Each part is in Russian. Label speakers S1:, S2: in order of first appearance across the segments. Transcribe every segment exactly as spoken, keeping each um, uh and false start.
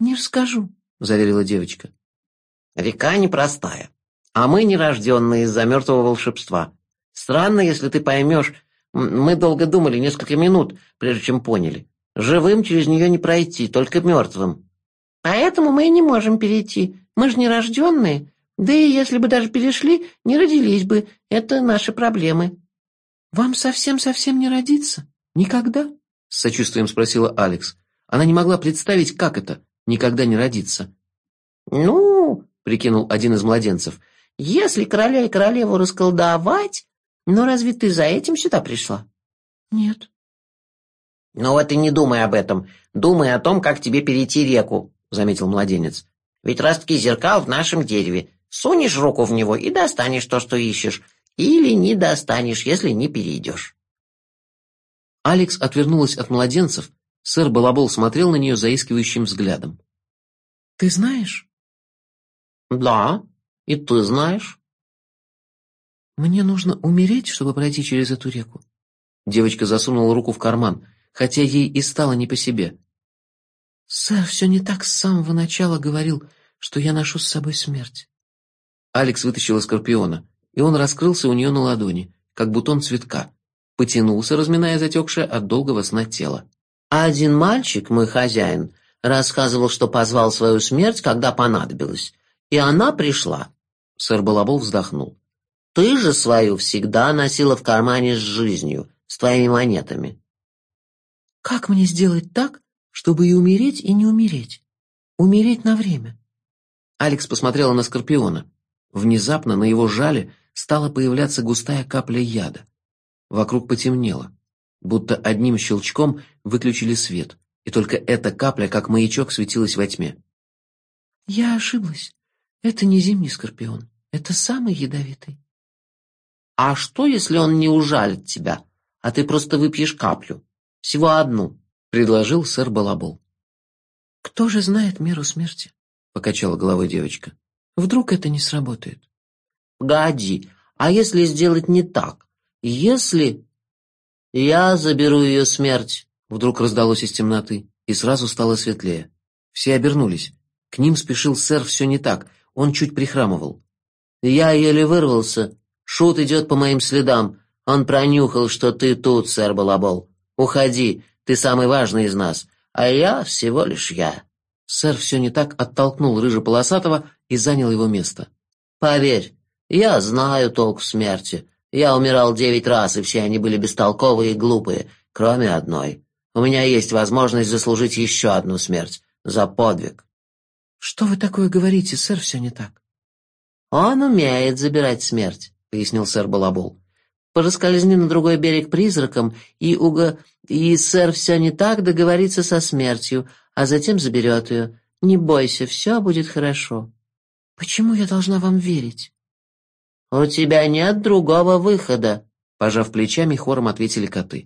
S1: «Не расскажу», — заверила девочка.
S2: «Река непростая, а мы нерожденные из-за мертвого волшебства. Странно, если ты поймешь. Мы долго думали, несколько минут, прежде чем поняли. Живым через нее не пройти, только мертвым». «Поэтому мы и не можем перейти. Мы же нерожденные. Да и если бы даже перешли, не родились бы. Это наши проблемы».
S1: «Вам совсем-совсем не родиться? Никогда?» — с сочувствием спросила Алекс. Она не могла представить, как это — никогда не родиться.
S2: «Ну, — прикинул один из младенцев, — если короля и королеву расколдовать... Но разве ты за этим сюда пришла?»
S1: «Нет».
S2: «Ну вот и не думай об этом. Думай о том, как тебе перейти реку», — заметил младенец. «Ведь ростки зеркал в нашем дереве. Сунешь руку в него и достанешь то, что ищешь. Или не достанешь, если не перейдешь».
S1: Алекс отвернулась от младенцев. Сэр Балабол смотрел на нее заискивающим взглядом. «Ты знаешь?»
S2: «Да, и ты знаешь».
S1: «Мне нужно умереть, чтобы пройти через эту реку». Девочка засунула руку в карман, хотя ей и стало не по себе. «Сэр все не так с самого начала говорил, что я ношу с собой смерть». Алекс вытащила скорпиона, и он раскрылся у нее на ладони, как бутон цветка. Потянулся, разминая затекшее от долгого сна тело.
S2: А один мальчик, мой хозяин, рассказывал, что позвал свою смерть, когда понадобилось. И она пришла. Сэр Балабол вздохнул. Ты же свою всегда носила в кармане с жизнью, с твоими монетами.
S1: «Как мне сделать так, чтобы и умереть, и не умереть? Умереть на время?» Алекс посмотрела на скорпиона. Внезапно на его жале стала появляться густая капля яда. Вокруг потемнело, будто одним щелчком выключили свет, и только эта капля, как маячок, светилась во тьме. «Я ошиблась. Это не зимний скорпион. Это самый ядовитый».
S2: «А что, если он не ужалит тебя, а ты просто выпьешь каплю? Всего одну», — предложил сэр Балабол.
S1: «Кто же знает меру смерти?» — покачала головой девочка. «Вдруг это не сработает?»
S2: «Погоди, а если сделать не так? Если...» «Я заберу ее смерть», — вдруг раздалось из темноты, и сразу стало светлее. Все обернулись. К ним спешил сэр все не так, он чуть прихрамывал. «Я еле вырвался. Шут идет по моим следам. Он пронюхал, что ты тут, сэр Балабол. Уходи, ты самый важный из нас, а я всего лишь я». Сэр все не так оттолкнул рыжеполосатого и занял его место. «Поверь, я знаю толк в смерти. Я умирал девять раз, и все они были бестолковые и глупые, кроме одной. У меня есть возможность заслужить еще одну смерть за подвиг».
S1: «Что вы такое говорите, сэр, все не так?»
S2: «Он умеет забирать смерть», — пояснил сэр Балабол. «Проскользни на другой берег призраком, и уго... и сэр все не так договорится со смертью, а затем заберет ее. Не бойся, все будет хорошо».
S1: «Почему я должна вам верить?»
S2: «У тебя нет другого выхода», — пожав плечами, хором ответили коты.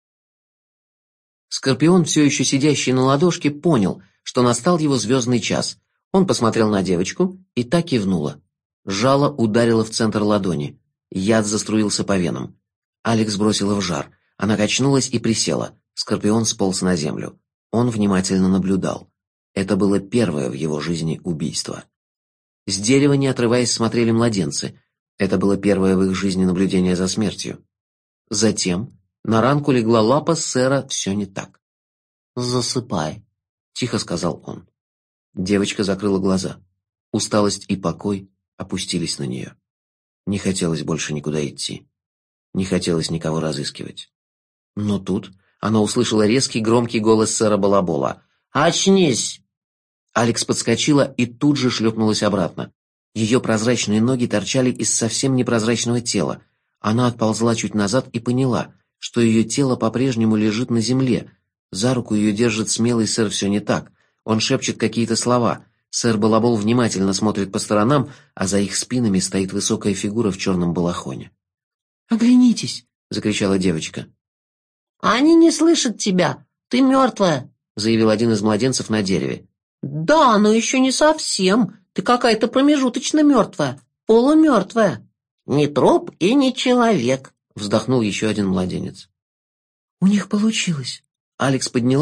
S1: Скорпион, все еще сидящий на ладошке, понял, что настал его звездный час. Он посмотрел на девочку, и та кивнула. Жало ударило в центр ладони. Яд заструился по венам. Алекс бросила в жар. Она качнулась и присела. Скорпион сполз на землю. Он внимательно наблюдал. Это было первое в его жизни убийство. С дерева, не отрываясь, смотрели младенцы. Это было первое в их жизни наблюдение за смертью. Затем на ранку легла лапа сэра «все не так».
S2: «Засыпай», —
S1: тихо сказал он. Девочка закрыла глаза. Усталость и покой опустились на нее. Не хотелось больше никуда идти. Не хотелось никого разыскивать. Но тут она услышала резкий громкий голос сэра Балабола.
S2: «Очнись!»
S1: Алекс подскочила и тут же шлепнулась обратно. Ее прозрачные ноги торчали из совсем непрозрачного тела. Она отползла чуть назад и поняла, что ее тело по-прежнему лежит на земле. За руку ее держит смелый сэр «все не так». Он шепчет какие-то слова. Сэр Балабол внимательно смотрит по сторонам, а за их спинами стоит высокая фигура в черном балахоне. «Оглянитесь!» — закричала девочка.
S2: «Они не слышат тебя! Ты мертвая!»
S1: — заявил один из младенцев на дереве.
S2: «Да, но еще не совсем. Ты какая-то промежуточно мертвая, полумертвая. Не труп и не человек», —
S1: вздохнул еще один младенец.
S3: «У них получилось».
S1: Алекс поднялась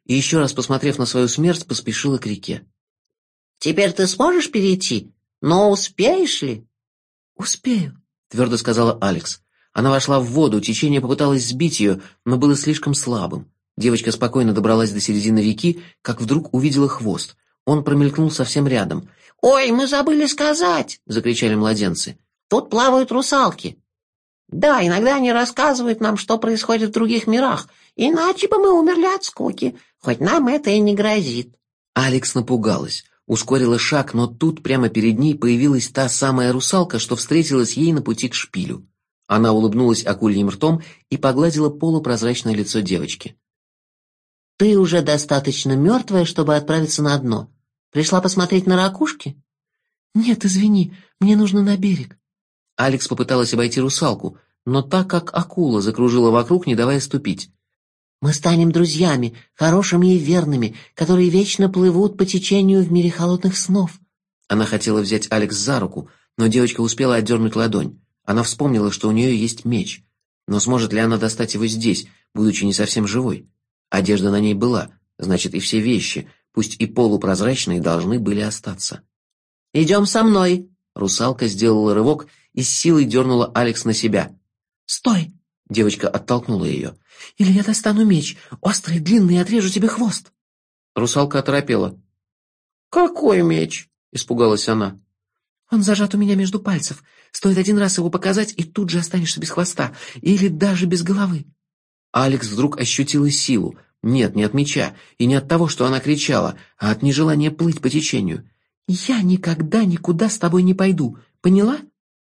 S1: и, еще раз посмотрев на свою смерть, поспешила к реке.
S2: «Теперь ты сможешь перейти? Но успеешь ли?»
S1: «Успею», — твердо сказала Алекс. Она вошла в воду, течение попыталось сбить ее, но было слишком слабым. Девочка спокойно добралась до середины реки, как вдруг увидела хвост. Он промелькнул совсем рядом.
S2: «Ой, мы забыли сказать!» — закричали младенцы. «Тут плавают русалки. Да, иногда они рассказывают нам, что происходит в других мирах, иначе бы мы умерли от скуки, хоть нам это и не грозит».
S1: Алекс напугалась, ускорила шаг, но тут прямо перед ней появилась та самая русалка, что встретилась ей на пути к шпилю. Она улыбнулась акульим ртом и погладила полупрозрачное лицо девочки.
S2: «Ты уже достаточно мертвая, чтобы отправиться на дно. Пришла посмотреть на ракушки?»
S1: «Нет, извини, мне нужно на берег». Алекс попыталась обойти русалку, но так как акула закружила вокруг, не давая ступить.
S2: «Мы станем друзьями, хорошими и верными, которые вечно плывут по течению в мире холодных снов».
S1: Она хотела взять Алекс за руку, но девочка успела отдернуть ладонь. Она вспомнила, что у нее есть меч. Но сможет ли она достать его здесь, будучи не совсем живой? Одежда на ней была, значит, и все вещи, пусть и полупрозрачные, должны были остаться.
S2: «Идем со мной!»
S1: Русалка сделала рывок и с силой дернула Алекс на себя.
S2: «Стой!»
S1: Девочка оттолкнула ее.
S2: «Или я достану меч, острый, длинный, и отрежу тебе хвост!»
S1: Русалка оторопела.
S2: «Какой меч?»
S1: — испугалась она.
S2: «Он зажат у меня между пальцев. Стоит один раз его показать, и тут же останешься без хвоста, или даже без головы».
S1: Алекс вдруг ощутила силу. Нет, не от меча, и не от того, что она кричала, а от нежелания плыть по течению.
S2: «Я никогда никуда с тобой не пойду, поняла?»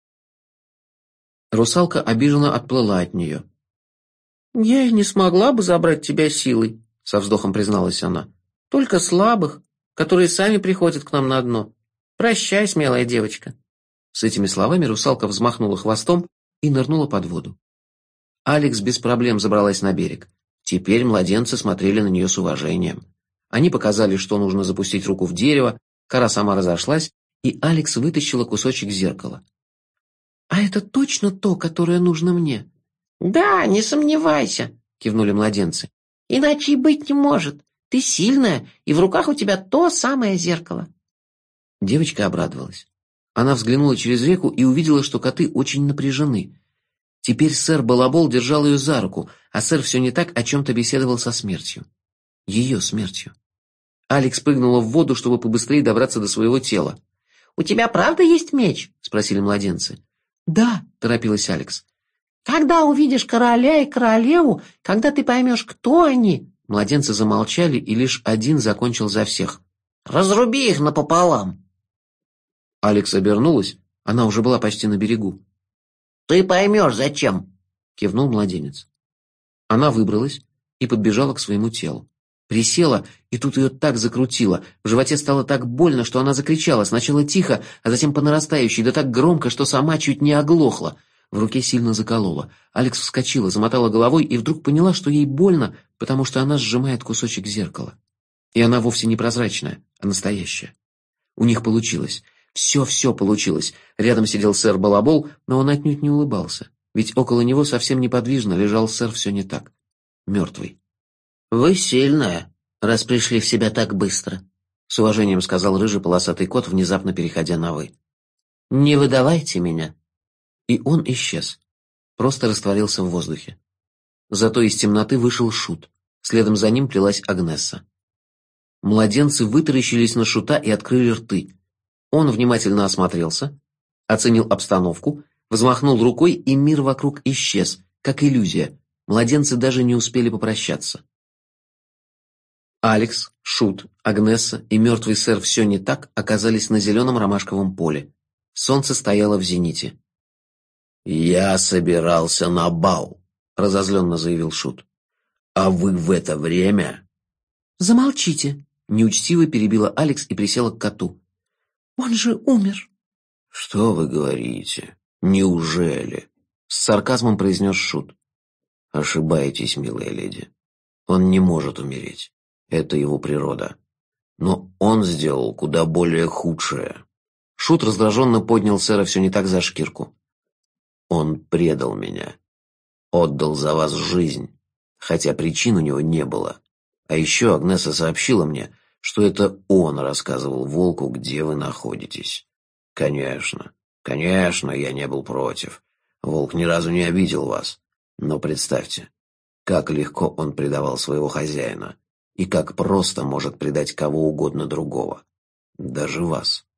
S1: Русалка обиженно отплыла от нее.
S2: «Я и не смогла бы забрать тебя силой», — со вздохом призналась она. «Только слабых, которые сами приходят к нам на дно. Прощай, смелая девочка».
S1: С этими словами русалка взмахнула хвостом и нырнула под воду. Алекс без проблем забралась на берег. Теперь младенцы смотрели на нее с уважением. Они показали, что нужно запустить руку в дерево, кора сама разошлась, и Алекс вытащила кусочек зеркала.
S2: «А это точно то, которое нужно мне?» «Да, не сомневайся», — кивнули младенцы. «Иначе и быть не может. Ты сильная, и в руках у тебя то самое зеркало».
S1: Девочка обрадовалась. Она взглянула через реку и увидела, что коты очень напряжены. Теперь сэр Балабол держал ее за руку, а сэр все не так о чем-то беседовал со смертью. Ее смертью. Алекс прыгнула в воду, чтобы побыстрее добраться до своего тела.
S2: «У тебя правда есть меч?» — спросили младенцы.
S1: «Да», — торопилась Алекс.
S2: «Когда увидишь короля и королеву, когда ты поймешь, кто они...»
S1: Младенцы замолчали, и лишь один закончил за всех.
S2: «Разруби их напополам».
S1: Алекс обернулась, она уже была почти на берегу.
S2: «Ты поймешь, зачем»,
S1: — кивнул младенец. Она выбралась и подбежала к своему телу. Присела, и тут ее так закрутило. В животе стало так больно, что она закричала, сначала тихо, а затем по нарастающей, да так громко, что сама чуть не оглохла. В руке сильно заколола. Алекс вскочила, замотала головой и вдруг поняла, что ей больно, потому что она сжимает кусочек зеркала. И она вовсе не прозрачная, а настоящая. У них получилось. Все-все получилось. Рядом сидел сэр Балабол, но он отнюдь не улыбался. Ведь около него совсем неподвижно лежал сэр все не так. Мертвый.
S2: «Вы сильная, раз пришли в себя так быстро»,
S1: — с уважением сказал рыжий полосатый кот, внезапно переходя на «вы».
S2: «Не выдавайте меня».
S1: И он исчез. Просто растворился в воздухе. Зато из темноты вышел Шут. Следом за ним плелась Агнесса. Младенцы вытаращились на Шута и открыли рты. Он внимательно осмотрелся, оценил обстановку, взмахнул рукой, и мир вокруг исчез, как иллюзия. Младенцы даже не успели попрощаться. Алекс, Шут, Агнесса и мертвый сэр все не так оказались на зеленом ромашковом поле. Солнце стояло в зените.
S3: «Я собирался на бал», — разозленно заявил Шут. «А вы в это время...»
S1: «Замолчите», — неучтиво перебила Алекс и присела к коту.
S2: «Он же умер».
S3: «Что вы говорите? Неужели?»
S1: — с сарказмом произнес Шут.
S3: «Ошибаетесь, милая леди. Он не может умереть. Это его природа. Но он сделал куда более худшее».
S1: Шут раздраженно поднял сэра все не так за шкирку.
S3: «Он предал меня. Отдал за вас жизнь, хотя причин у него не было. А еще Агнеса сообщила мне, что это он рассказывал волку, где вы находитесь. Конечно, конечно, я не был против. Волк ни разу не обидел вас. Но представьте, как легко он предавал своего хозяина, и как просто может предать кого угодно другого, даже вас.